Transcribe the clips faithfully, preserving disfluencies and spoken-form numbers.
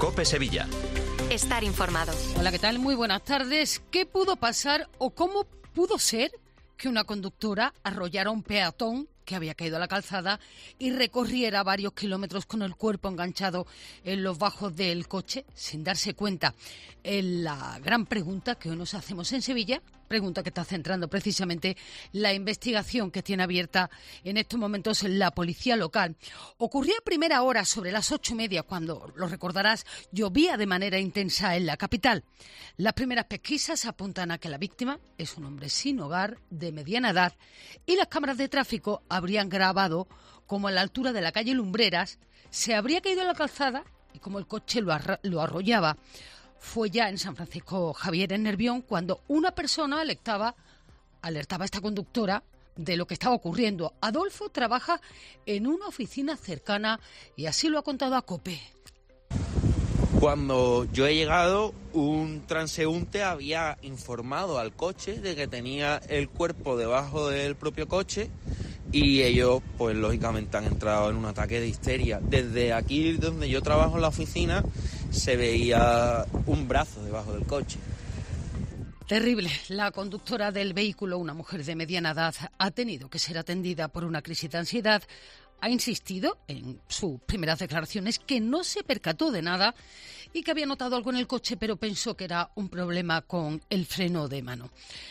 COPE Sevilla. Estar informado. Hola, ¿qué tal? Muy buenas tardes. ¿Qué pudo pasar o cómo pudo ser que una conductora arrollara a un peatón que había caído a la calzada y recorriera varios kilómetros con el cuerpo enganchado en los bajos del coche sin darse cuenta? Es la gran pregunta que hoy nos hacemos en Sevilla, pregunta que está centrando precisamente la investigación que tiene abierta en estos momentos la policía local. Ocurría a primera hora, sobre las ocho y media, cuando, lo recordarás, llovía de manera intensa en la capital. Las primeras pesquisas apuntan a que la víctima es un hombre sin hogar, de mediana edad, y las cámaras de tráfico habrían grabado como a la altura de la calle Lumbreras se habría caído en la calzada y como el coche lo, arro- lo arrollaba. Fue ya en San Francisco Javier, en Nervión, cuando una persona alertaba, alertaba a esta conductora de lo que estaba ocurriendo. Adolfo trabaja en una oficina cercana y así lo ha contado a COPE. Cuando yo he llegado, un transeúnte había informado al coche de que tenía el cuerpo debajo del propio coche y ellos, pues lógicamente, han entrado en un ataque de histeria. Desde aquí, donde yo trabajo en la oficina, se veía un brazo debajo del coche. Terrible. La conductora del vehículo, una mujer de mediana edad, ha tenido que ser atendida por una crisis de ansiedad. Ha insistido en sus primeras declaraciones que no se percató de nada y que había notado algo en el coche, pero pensó que era un problema con el freno de mano.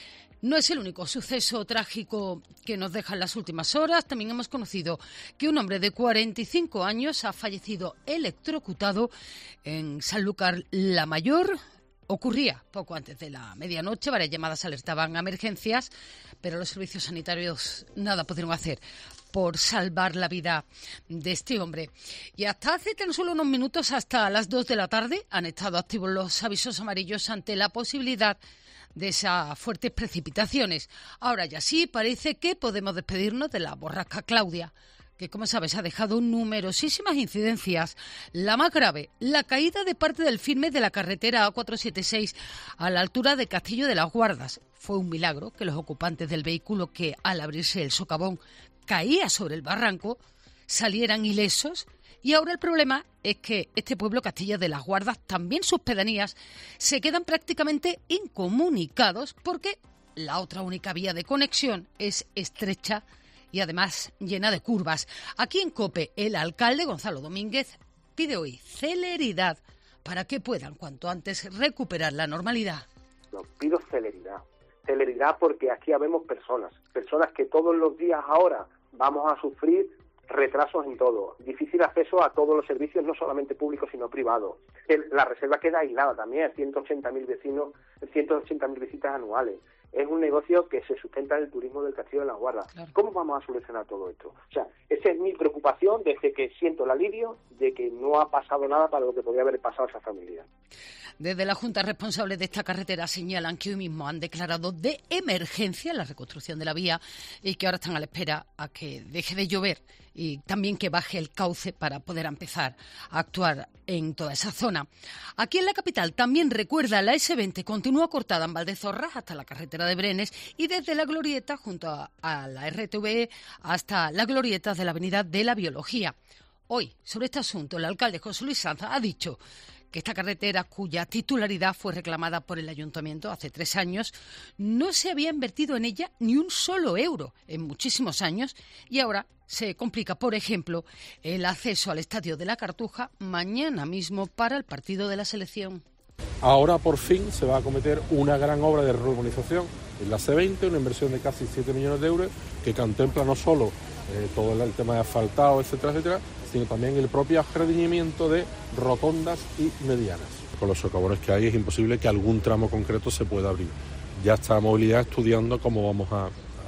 No es el único suceso trágico que nos deja en las últimas horas. También hemos conocido que un hombre de cuarenta y cinco años ha fallecido electrocutado en Sanlúcar la Mayor. Ocurría poco antes de la medianoche, varias llamadas alertaban a emergencias, pero los servicios sanitarios nada pudieron hacer por salvar la vida de este hombre. Y hasta hace tan solo unos minutos, hasta las dos de la tarde, han estado activos los avisos amarillos ante la posibilidad de esas fuertes precipitaciones. Ahora ya sí, parece que podemos despedirnos de la borrasca Claudia, que, como sabes, ha dejado numerosísimas incidencias. La más grave, la caída de parte del firme de la carretera A cuatrocientos setenta y seis a la altura de Castillo de las Guardas. Fue un milagro que los ocupantes del vehículo, que al abrirse el socavón caía sobre el barranco, salieran ilesos. Y ahora el problema es que este pueblo, Castillo de las Guardas, también sus pedanías, se quedan prácticamente incomunicados porque la otra única vía de conexión es estrecha y además llena de curvas. Aquí en COPE, el alcalde Gonzalo Domínguez pide hoy celeridad para que puedan cuanto antes recuperar la normalidad. No, pido celeridad. Celeridad porque aquí habemos personas, personas que todos los días ahora vamos a sufrir retrasos en todo, difícil acceso a todos los servicios, no solamente públicos sino privados. La reserva queda aislada también, ciento ochenta mil vecinos, ciento ochenta mil visitas anuales. Es un negocio que se sustenta en el turismo del Castillo de las Guardas. Claro. ¿Cómo vamos a solucionar todo esto? O sea, esa es mi preocupación desde que siento el alivio de que no ha pasado nada para lo que podría haber pasado a esa familia. Desde la Junta responsable de esta carretera señalan que hoy mismo han declarado de emergencia la reconstrucción de la vía y que ahora están a la espera a que deje de llover y también que baje el cauce para poder empezar a actuar en toda esa zona. Aquí en la capital también, recuerda, la ese veinte continúa cortada en Valdezorras hasta la carretera de Brenes y desde la glorieta junto a, a la R T V E hasta la glorieta de la avenida de la Biología. Hoy, sobre este asunto, el alcalde José Luis Sanz ha dicho que esta carretera, cuya titularidad fue reclamada por el ayuntamiento hace tres años, no se había invertido en ella ni un solo euro en muchísimos años y ahora se complica, por ejemplo, el acceso al Estadio de la Cartuja mañana mismo para el partido de la selección. Ahora por fin se va a acometer una gran obra de reurbanización en la C veinte, una inversión de casi siete millones de euros que contempla no solo eh, todo el tema de asfaltado, etcétera, etcétera, sino también el propio ajardinamiento de rotondas y medianas. Con los socavones que hay es imposible que algún tramo concreto se pueda abrir. Ya está Movilidad estudiando cómo vamos a, a,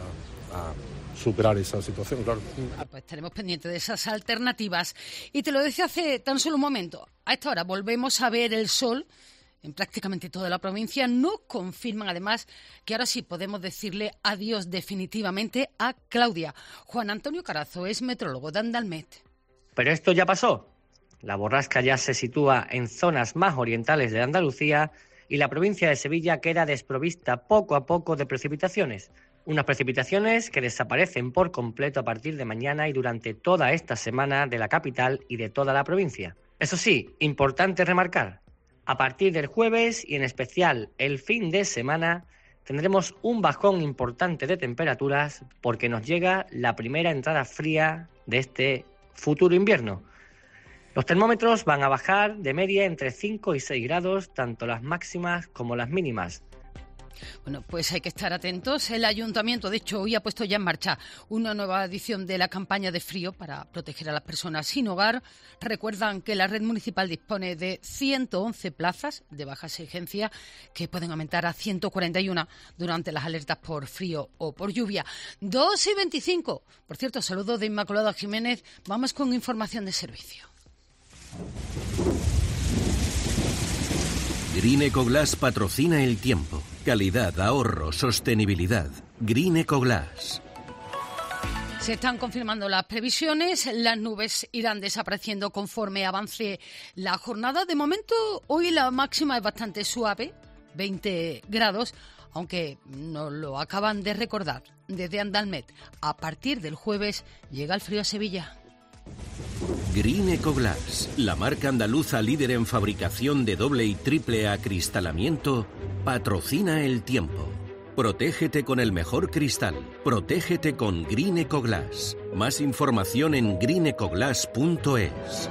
a superar esa situación, claro. Pues estaremos pendientes de esas alternativas. Y te lo decía hace tan solo un momento, a esta hora volvemos a ver el sol en prácticamente toda la provincia. Nos confirman además que ahora sí podemos decirle adiós definitivamente a Claudia. Juan Antonio Carazo es metrólogo de Andalmet. Pero esto ya pasó. La borrasca ya se sitúa en zonas más orientales de Andalucía y la provincia de Sevilla queda desprovista poco a poco de precipitaciones. Unas precipitaciones que desaparecen por completo a partir de mañana y durante toda esta semana de la capital y de toda la provincia. Eso sí, importante remarcar, a partir del jueves y en especial el fin de semana tendremos un bajón importante de temperaturas porque nos llega la primera entrada fría de este futuro invierno. Los termómetros van a bajar de media entre cinco y seis grados, tanto las máximas como las mínimas. Bueno, pues hay que estar atentos. El Ayuntamiento, de hecho, hoy ha puesto ya en marcha una nueva edición de la campaña de frío para proteger a las personas sin hogar. Recuerdan que la red municipal dispone de ciento once plazas de baja exigencia que pueden aumentar a ciento cuarenta y uno durante las alertas por frío o por lluvia. dos y veinticinco. Por cierto, saludo de Inmaculada Jiménez. Vamos con información de servicio. Green Ecoglass patrocina el tiempo. Calidad, ahorro, sostenibilidad. Green Ecoglass. Se están confirmando las previsiones, las nubes irán desapareciendo conforme avance la jornada. De momento, hoy la máxima es bastante suave, veinte grados, aunque nos lo acaban de recordar desde Andalmet. A partir del jueves llega el frío a Sevilla. Green Ecoglass, la marca andaluza líder en fabricación de doble y triple acristalamiento, patrocina el tiempo. Protégete con el mejor cristal. Protégete con Green Ecoglass. Más información en green ecoglass punto es.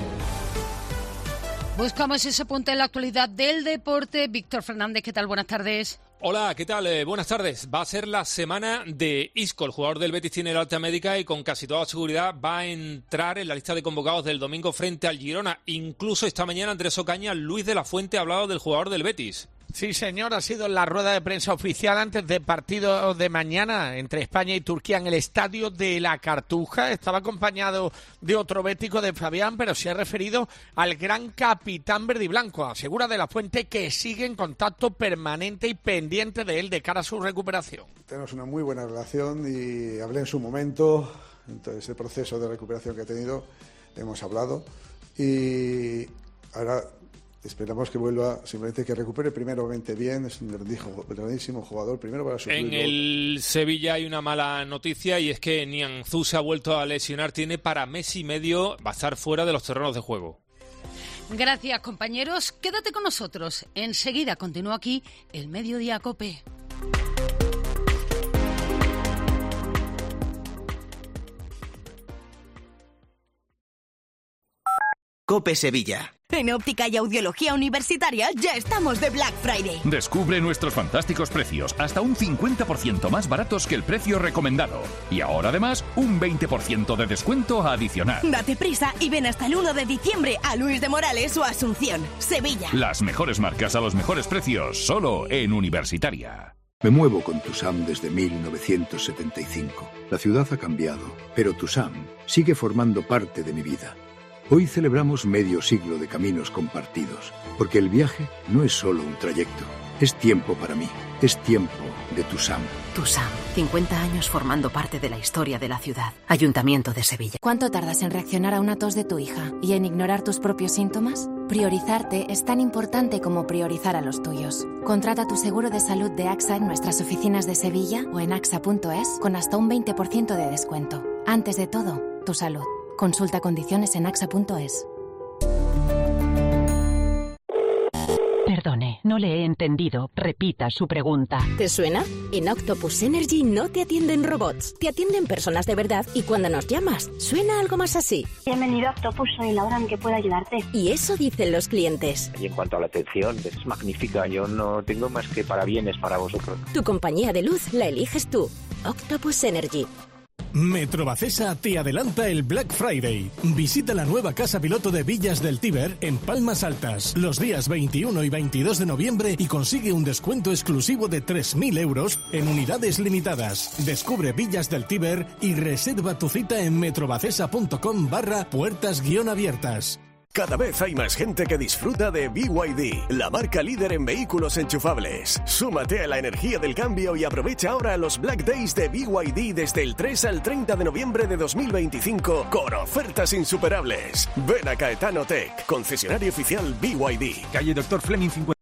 Buscamos ese punto en la actualidad del deporte. Víctor Fernández, ¿qué tal? Buenas tardes. Hola, ¿qué tal? Eh, buenas tardes. Va a ser la semana de Isco. El jugador del Betis tiene la alta médica y con casi toda seguridad va a entrar en la lista de convocados del domingo frente al Girona. Incluso esta mañana Andrés Ocaña, Luis de la Fuente ha hablado del jugador del Betis. Sí, señor, ha sido la rueda de prensa oficial antes del partido de mañana entre España y Turquía en el estadio de La Cartuja. Estaba acompañado de otro bético, de Fabián, pero se ha referido al gran capitán verdiblanco. Asegura de la Fuente que sigue en contacto permanente y pendiente de él de cara a su recuperación. Tenemos una muy buena relación y hablé en su momento, en todo ese proceso de recuperación que ha tenido, hemos hablado y ahora esperamos que vuelva, simplemente que recupere primeramente bien, es un grandísimo jugador, primero para su En el Sevilla hay una mala noticia y es que Nianzú se ha vuelto a lesionar, tiene para mes y medio, va a estar fuera de los terrenos de juego. Gracias, compañeros, quédate con nosotros, enseguida continúa aquí el Mediodía COPE. COPE Sevilla. En Óptica y Audiología Universitaria ya estamos de Black Friday. Descubre nuestros fantásticos precios, hasta un cincuenta por ciento más baratos que el precio recomendado. Y ahora además, un veinte por ciento de descuento adicional. Date prisa y ven hasta el uno de diciembre a Luis de Morales o Asunción, Sevilla. Las mejores marcas a los mejores precios, solo en Universitaria. Me muevo con Tusam desde mil novecientos setenta y cinco. La ciudad ha cambiado, pero Tusam sigue formando parte de mi vida. Hoy celebramos medio siglo de caminos compartidos, porque el viaje no es solo un trayecto, es tiempo para mí, es tiempo de Tusam. Tusam, cincuenta años formando parte de la historia de la ciudad. Ayuntamiento de Sevilla. ¿Cuánto tardas en reaccionar a una tos de tu hija y en ignorar tus propios síntomas? Priorizarte es tan importante como priorizar a los tuyos. Contrata tu seguro de salud de AXA en nuestras oficinas de Sevilla o en axa punto es con hasta un veinte por ciento de descuento. Antes de todo, tu salud. Consulta condiciones en axa punto es. Perdone, no le he entendido. Repita su pregunta. ¿Te suena? En Octopus Energy no te atienden robots, te atienden personas de verdad y cuando nos llamas, suena algo más así. Bienvenido a Octopus, soy Laura, ¿en qué puedo ayudarte? Y eso dicen los clientes. Y en cuanto a la atención, es magnífica, yo no tengo más que parabienes para vosotros. Tu compañía de luz la eliges tú. Octopus Energy. Metrobacesa te adelanta el Black Friday. Visita la nueva casa piloto de Villas del Tíber en Palmas Altas los días veintiuno y veintidós de noviembre y consigue un descuento exclusivo de tres mil euros en unidades limitadas. Descubre Villas del Tíber y reserva tu cita en metrobacesa.com barra puertas guión abiertas. Cada vez hay más gente que disfruta de B Y D, la marca líder en vehículos enchufables. Súmate a la energía del cambio y aprovecha ahora los Black Days de B Y D desde el tres al treinta de noviembre de dos mil veinticinco con ofertas insuperables. Ven a Caetano Tech, concesionario oficial B Y D. Calle Doctor Fleming cincuenta.